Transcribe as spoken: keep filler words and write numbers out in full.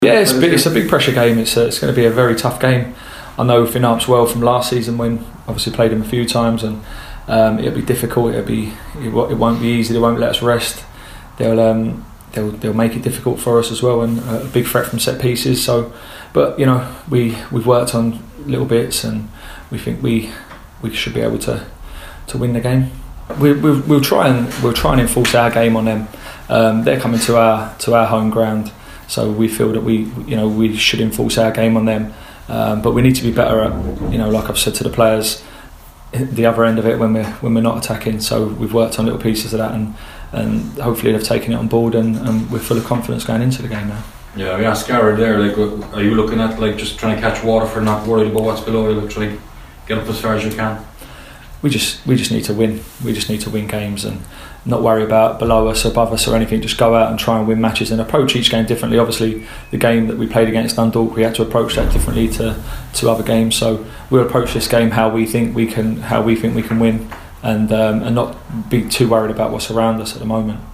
Yeah, it's, big, it's a big pressure game. It's a, it's going to be a very tough game. I know Finn Harps well from last season when obviously played him a few times, and um, it'll be difficult. It'll be it, it won't be easy. They won't let us rest. They'll um, they'll they'll make it difficult for us as well, and a big threat from set pieces. So, but you know we we've worked on little bits, and we think we we should be able to to win the game. We, we'll, we'll try and we'll try and enforce our game on them. Um, they're coming to our to our home ground. So we feel that we, you know, we should enforce our game on them, um, but we need to be better at, you know, like I've said to the players, the other end of it when we're when we're not attacking. So we've worked on little pieces of that, and and hopefully they've taken it on board, and, and we're full of confidence going into the game now. Yeah, we asked Garrett there, like, are you looking at like just trying to catch Waterford, not worried about what's below you, like try to get up as far as you can? We just we just need to win. We just need to win games and not worry about below us, above us or anything. Just go out and try and win matches and approach each game differently. Obviously the game that we played against Dundalk, we had to approach that differently to, to other games. So we'll approach this game how we think we can how we think we can win, and um, and not be too worried about what's around us at the moment.